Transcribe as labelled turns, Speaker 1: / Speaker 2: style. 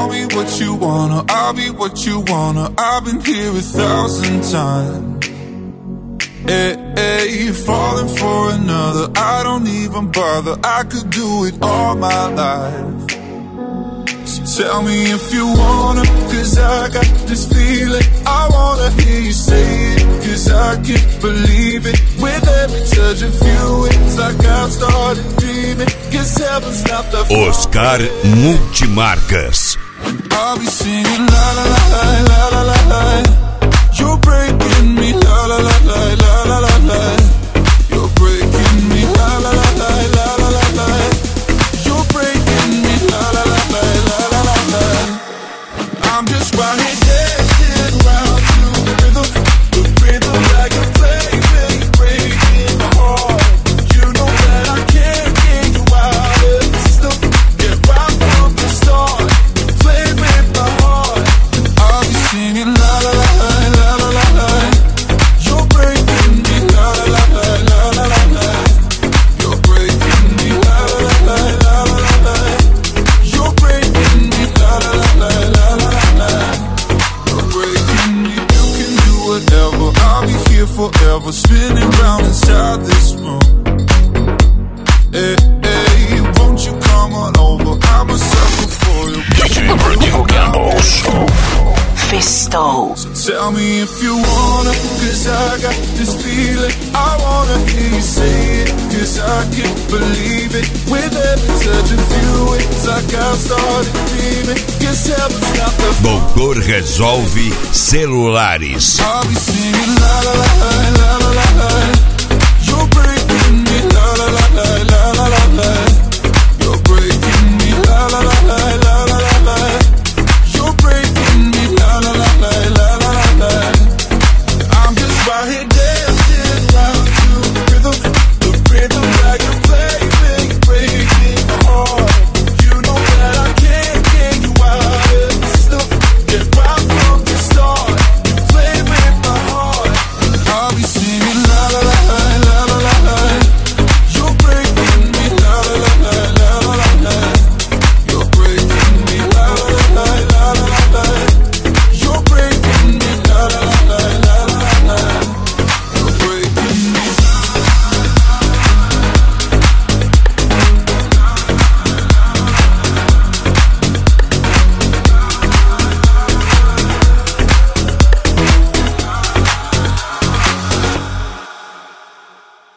Speaker 1: me what you wanna, I'll be what you wanna. I've been here 1,000 times. Hey, hey, falling for another, I don't even bother. I could do it all my life. So tell me if you wanna, cause I got this feeling. I wanna hear you say it, cause I can't believe it. With every touch of you, it's like I've started dreaming. Cause heaven's not the
Speaker 2: Oscar Multimarcas.
Speaker 1: I'll be singing la la la la la la la. You're breaking me la la la la la la la la. You're breaking me la la la la la la la la. You're breaking me la la la la la la la la. I'm just right here dancing around to the rhythm like a play, breaking my heart. You know that I can't get you out of the system. Get right from the start, play with my heart. I'll be singing la la la la la la la. You're breaking me la la la la la la la. You're breaking me la la la la la la la. You're breaking me la la la la la la la. You're breaking me. You can do whatever. I'll be here forever, spinning round inside this room. Hey, hey, won't you come on over? I'm a sucker for you.
Speaker 3: DJ Vertigo Campos. Festo.
Speaker 1: So tell me if you wanna, cause I got this feeling. I wanna hear you say it, cause I can't believe it. With every touch of you, it's like I've started dreaming. Cause heaven's not the
Speaker 2: Doutor Resolve Celulares.
Speaker 1: I'll be singing la la la la la la la. You're